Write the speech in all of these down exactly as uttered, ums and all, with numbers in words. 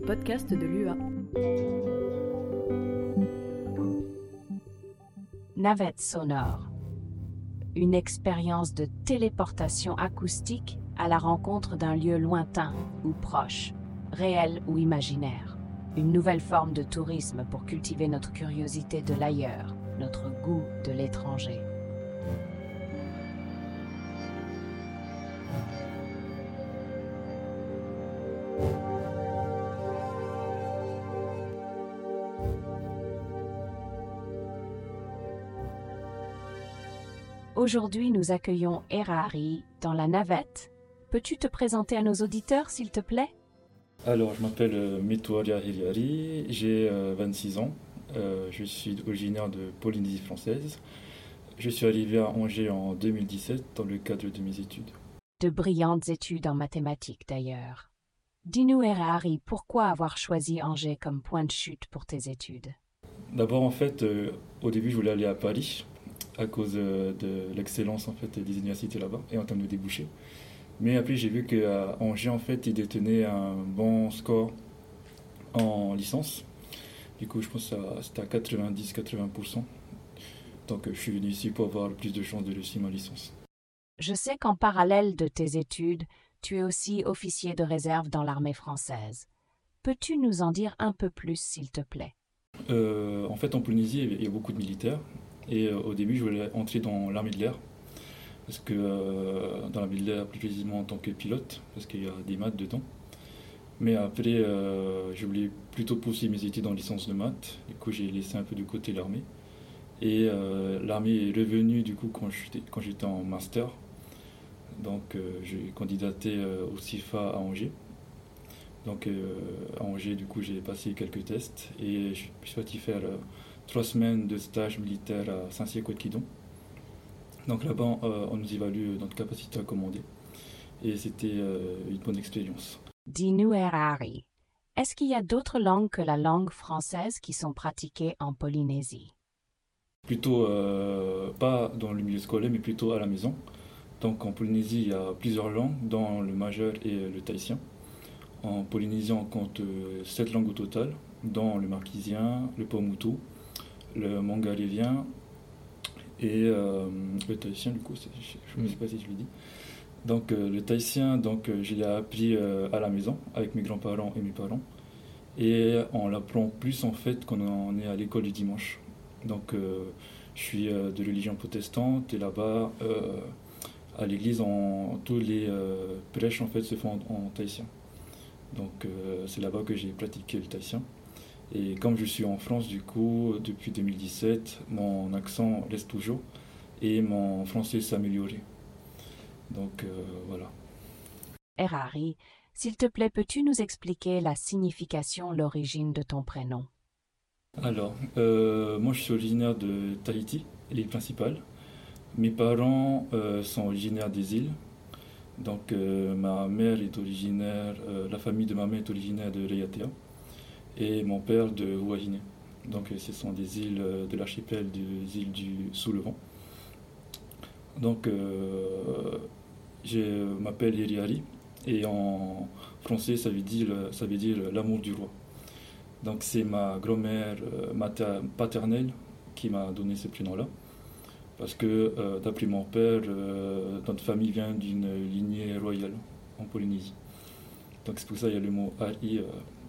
podcast de l'U A. Navette sonore. Une expérience de téléportation acoustique à la rencontre d'un lieu lointain ou proche, réel ou imaginaire. Une nouvelle forme de tourisme pour cultiver notre curiosité de l'ailleurs, notre goût de l'étranger. Aujourd'hui, nous accueillons Erari dans la navette. Peux-tu te présenter à nos auditeurs, s'il te plaît? Alors, je m'appelle euh, Metouaria Hiriari, j'ai euh, vingt-six ans, euh, je suis originaire de Polynésie française. Je suis arrivé à Angers en deux mille dix-sept dans le cadre de mes études. De brillantes études en mathématiques d'ailleurs. Dis-nous, Erari, pourquoi avoir choisi Angers comme point de chute pour tes études? D'abord, en fait, euh, au début, je voulais aller à Paris à cause euh, de l'excellence en fait, des universités là-bas et en termes de débouchés. Mais après, j'ai vu qu'à Angers, en fait, ils détenaient un bon score en licence. Du coup, je pense que c'était à quatre-vingt-dix à quatre-vingts pour cent. Donc, je suis venu ici pour avoir plus de chances de réussir ma licence. Je sais qu'en parallèle de tes études, tu es aussi officier de réserve dans l'armée française. Peux-tu nous en dire un peu plus, s'il te plaît? euh, En fait, en Polynésie, il y a beaucoup de militaires. Et euh, au début, je voulais entrer dans l'armée de l'air. Parce que euh, dans l'armée de l'air, plus précisément en tant que pilote, parce qu'il y a des maths dedans. Mais après, euh, je voulais plutôt poursuivre mes études en licence de maths. Du coup, j'ai laissé un peu de côté l'armée. Et euh, l'armée est revenue du coup quand j'étais, quand j'étais en master. Donc, euh, j'ai candidaté euh, au C I F A à Angers. Donc, euh, à Angers, du coup, j'ai passé quelques tests et je suis parti faire euh, trois semaines de stage militaire à Saint-Cyr-Côte-Quidon. Donc là-bas, euh, on nous évalue notre capacité à commander. Et c'était euh, une bonne expérience. Dis-nous, Erari, est-ce qu'il y a d'autres langues que la langue française qui sont pratiquées en Polynésie? Plutôt, euh, pas dans le milieu scolaire, mais plutôt à la maison. Donc en Polynésie, il y a plusieurs langues, dont le majeur et le tahitien. En Polynésie, on compte euh, sept langues au total, dont le marquisien, le pomoutou, le mangalélien et euh, le tahitien, du coup, je ne sais pas si je le dis. Donc euh, le tahitien, donc, euh, je l'ai appris euh, à la maison, avec mes grands-parents et mes parents. Et on l'apprend plus en fait quand on est à l'école du dimanche. Donc euh, je suis euh, de religion protestante et là-bas, euh, à l'église, on, tous les euh, prêches en fait se font en, en tahitien. Donc euh, c'est là-bas que j'ai pratiqué le tahitien. Et comme je suis en France, du coup, depuis deux mille dix-sept, mon accent reste toujours et mon français s'est amélioré. Donc euh, voilà. Erari, s'il te plaît, peux-tu nous expliquer la signification, l'origine de ton prénom? Alors, euh, moi je suis originaire de Tahiti, l'île principale. Mes parents euh, sont originaires des îles. Donc euh, ma mère est originaire, euh, la famille de ma mère est originaire de Raiatea et mon père de Huahine. Donc ce sont des îles euh, de l'archipel des îles du Sous-le-Vent. Donc euh, je m'appelle Hiriari et en français ça veut dire, ça veut dire l'amour du roi. Donc c'est ma grand-mère euh, mater- paternelle qui m'a donné ce prénom-là. Parce que euh, d'après mon père, euh, notre famille vient d'une lignée royale en Polynésie. Donc c'est pour ça qu'il y a le mot Ari. Euh...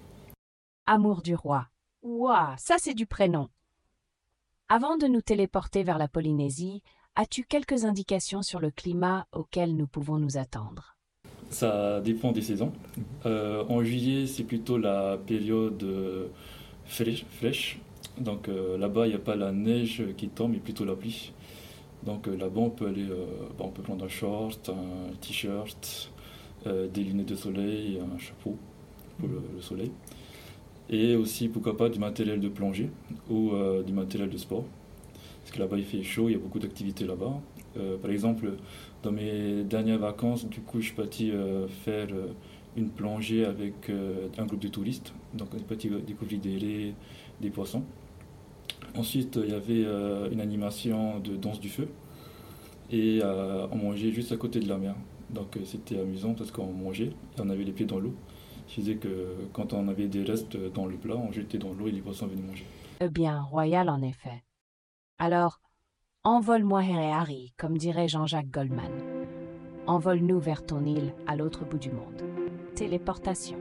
Amour du roi. Ouah, ça c'est du prénom. Avant de nous téléporter vers la Polynésie, as-tu quelques indications sur le climat auquel nous pouvons nous attendre? Ça dépend des saisons. Euh, en juillet, c'est plutôt la période euh, fraîche, fraîche. Donc euh, là-bas, il n'y a pas la neige qui tombe, mais plutôt la pluie. Donc euh, là-bas, on peut aller, euh, bah, on peut prendre un short, un t-shirt, euh, des lunettes de soleil et un chapeau pour le, le soleil. Et aussi, pourquoi pas, du matériel de plongée ou euh, du matériel de sport. Parce que là-bas, il fait chaud, il y a beaucoup d'activités là-bas. Euh, par exemple, dans mes dernières vacances, du coup, je suis parti euh, faire euh, une plongée avec euh, un groupe de touristes. Donc, on est parti découvrir des raies, des poissons. Ensuite, il y avait euh, une animation de danse du feu et euh, on mangeait juste à côté de la mer. Donc euh, c'était amusant parce qu'on mangeait et on avait les pieds dans l'eau Je disais que quand on avait des restes dans le plat, on jetait dans l'eau et les poissons venaient manger. Eh bien, royal en effet. Alors, envole-moi Harry, comme dirait Jean-Jacques Goldman. Envole-nous vers ton île à l'autre bout du monde. Téléportation.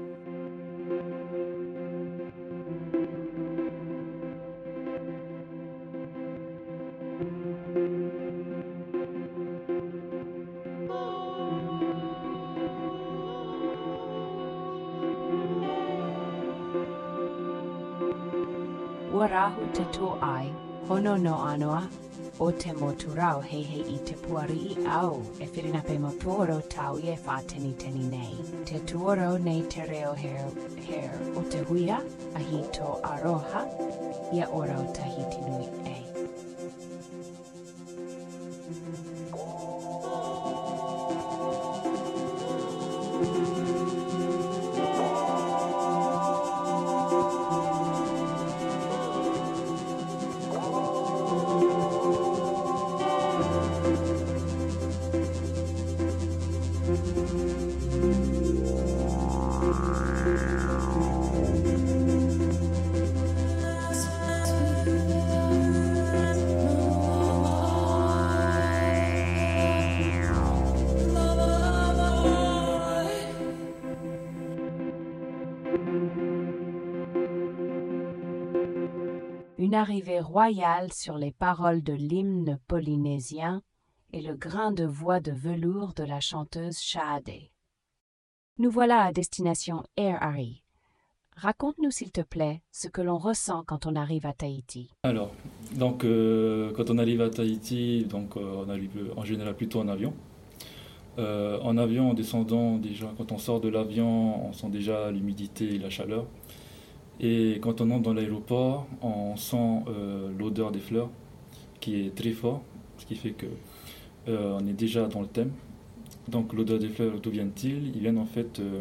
Warahu te tō ai, hono no anoa, o te moturau hei hei I te puari I au, e whirinape mo tuoro tau I e whāteni teni nei. Te tuoro nei te reo hair, hair o te huia, ahi tō aroha, ia ora o tahiti nui e. Une arrivée royale sur les paroles de l'hymne polynésien et le grain de voix de velours de la chanteuse Shahadé. Nous voilà à destination Air Harry. Raconte-nous s'il te plaît ce que l'on ressent quand on arrive à Tahiti. Alors, donc euh, quand on arrive à Tahiti, donc euh, on arrive en général plutôt en avion. Euh, en avion, en descendant déjà, quand on sort de l'avion, on sent déjà l'humidité et la chaleur. Et quand on entre dans l'aéroport, on sent euh, l'odeur des fleurs qui est très fort, ce qui fait que euh, on est déjà dans le thème. Donc l'odeur des fleurs, d'où viennent-ils? Ils viennent en fait euh,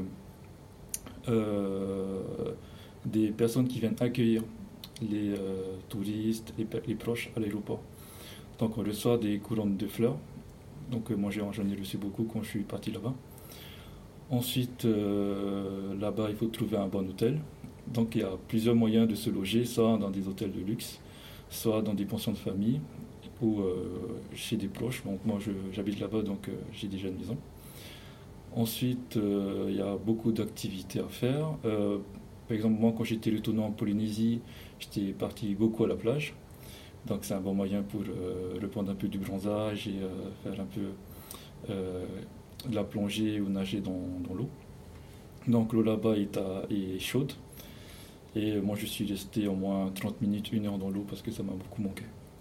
euh, des personnes qui viennent accueillir les euh, touristes, les, les proches à l'aéroport. Donc on reçoit des couronnes de fleurs. Donc euh, moi j'en ai reçu beaucoup quand je suis parti là-bas. Ensuite, euh, là-bas il faut trouver un bon hôtel. Donc il y a plusieurs moyens de se loger, soit dans des hôtels de luxe, soit dans des pensions de famille ou euh, chez des proches. Donc moi je, j'habite là-bas, donc euh, j'ai déjà une maison. Ensuite, euh, il y a beaucoup d'activités à faire. Euh, par exemple, moi quand j'étais retourné en Polynésie, j'étais parti beaucoup à la plage. Donc c'est un bon moyen pour euh, reprendre un peu du bronzage et euh, faire un peu euh, de la plongée ou nager dans, dans l'eau. Donc l'eau là-bas est, à, est chaude. Et moi, je suis resté au moins trente minutes, une heure dans l'eau parce que ça m'a beaucoup manqué.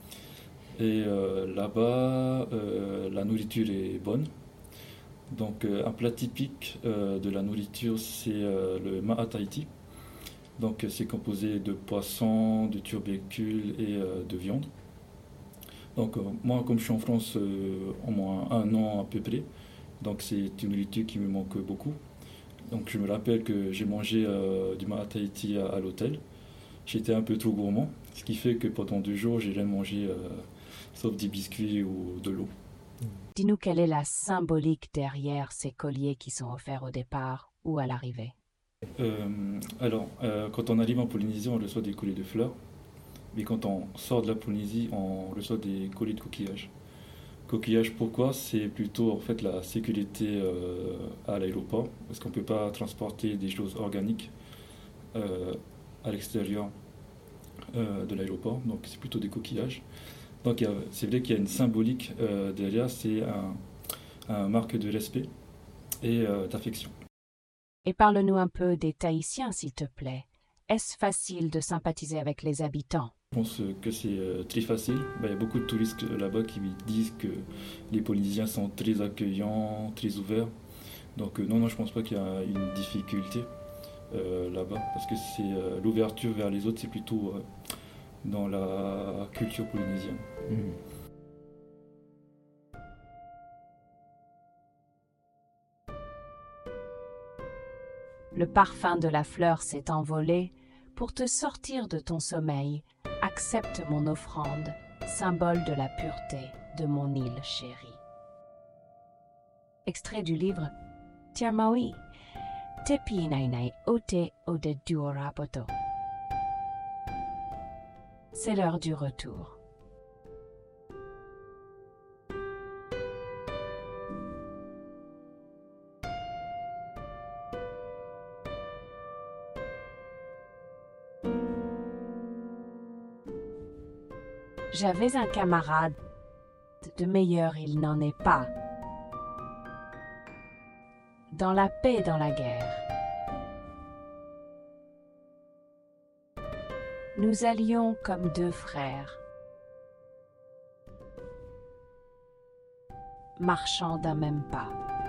Et euh, là-bas, euh, la nourriture est bonne. Donc, euh, un plat typique euh, de la nourriture, c'est euh, le ma'a Tahiti. Donc, c'est composé de poissons, de tubercules et euh, de viande. Donc, euh, moi, comme je suis en France euh, au moins un an à peu près, donc c'est une nourriture qui me manque beaucoup. Donc je me rappelle que j'ai mangé euh, du ma'a Tahiti à, à l'hôtel. J'étais un peu trop gourmand, ce qui fait que pendant deux jours, j'ai rien mangé euh, sauf des biscuits ou de l'eau. Dis-nous quelle est la symbolique derrière ces colliers qui sont offerts au départ ou à l'arrivée. Euh, alors, euh, quand on arrive en Polynésie, on reçoit des colliers de fleurs. Mais quand on sort de la Polynésie, on reçoit des colliers de coquillages. Coquillage, pourquoi? C'est plutôt en fait la sécurité euh, à l'aéroport, parce qu'on ne peut pas transporter des choses organiques euh, à l'extérieur euh, de l'aéroport, donc c'est plutôt des coquillages. Donc il y a, c'est vrai qu'il y a une symbolique euh, derrière, c'est un, un marque de respect et euh, d'affection. Et parle-nous un peu des Tahitiens, s'il te plaît. Est-ce facile de sympathiser avec les habitants? Je pense que c'est très facile. Ben, il y a beaucoup de touristes là-bas qui disent que les Polynésiens sont très accueillants, très ouverts. Donc non, non, je ne pense pas qu'il y a une difficulté euh, là-bas, parce que c'est euh, l'ouverture vers les autres, c'est plutôt euh, dans la culture polynésienne. Mmh. Le parfum de la fleur s'est envolé. Pour te sortir de ton sommeil, accepte mon offrande, symbole de la pureté de mon île chérie. Extrait du livre Tiamaui, Tepi nainai ote ode duorapoto. C'est l'heure du retour. J'avais un camarade, de meilleur il n'en est pas. Dans la paix et dans la guerre. Nous allions comme deux frères, marchant d'un même pas.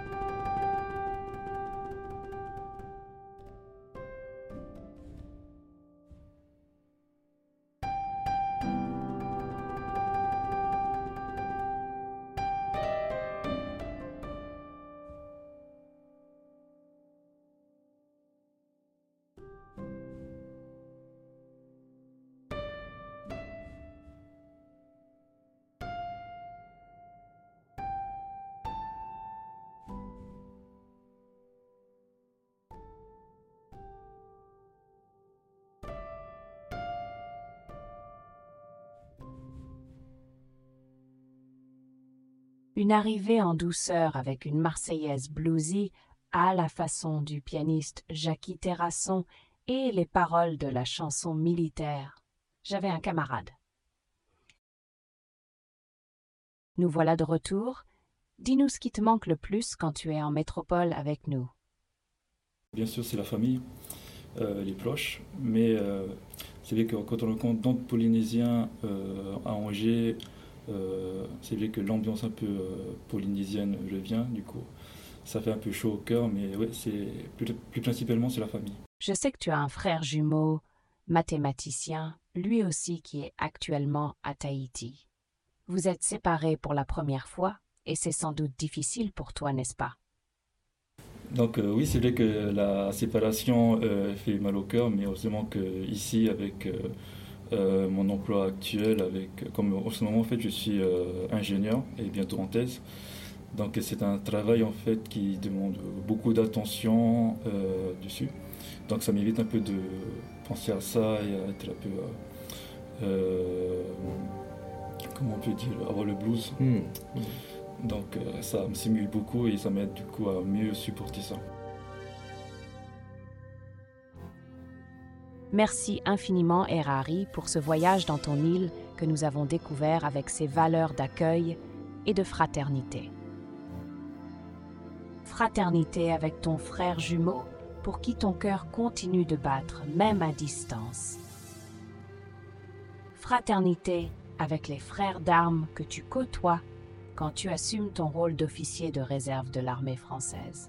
Une arrivée en douceur avec une Marseillaise bluesy à la façon du pianiste Jackie Terrasson et les paroles de la chanson militaire. J'avais un camarade. Nous voilà de retour. Dis-nous ce qui te manque le plus quand tu es en métropole avec nous. Bien sûr, c'est la famille, euh, les proches, mais euh, c'est vrai que quand on rencontre d'autres Polynésiens euh, à Angers, Euh, c'est vrai que l'ambiance un peu euh, polynésienne revient, du coup ça fait un peu chaud au cœur, mais ouais, c'est plus, plus principalement c'est la famille. Je sais que tu as un frère jumeau, mathématicien, lui aussi qui est actuellement à Tahiti. Vous êtes séparés pour la première fois et c'est sans doute difficile pour toi, n'est-ce pas? Donc euh, oui, c'est vrai que la séparation euh, fait mal au cœur, mais heureusement qu'ici avec euh, Euh, mon emploi actuel, avec, comme en ce moment en fait je suis euh, ingénieur et bientôt en thèse, donc c'est un travail en fait qui demande beaucoup d'attention euh, dessus, donc ça m'évite un peu de penser à ça et à être un peu euh, euh, comment on peut dire, avoir le blues. Mmh. Mmh. Donc euh, ça me stimule beaucoup et ça m'aide du coup à mieux supporter ça. Merci infiniment, Erari, pour ce voyage dans ton île que nous avons découvert avec ses valeurs d'accueil et de fraternité. Fraternité avec ton frère jumeau pour qui ton cœur continue de battre, même à distance. Fraternité avec les frères d'armes que tu côtoies quand tu assumes ton rôle d'officier de réserve de l'armée française.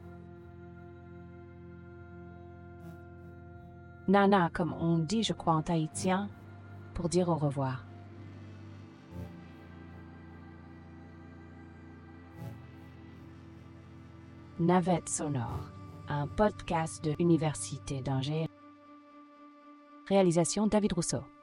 Nana, comme on dit, je crois, en tahitien, pour dire au revoir. Navette sonore, un podcast de l'Université d'Angers. Réalisation David Rousseau.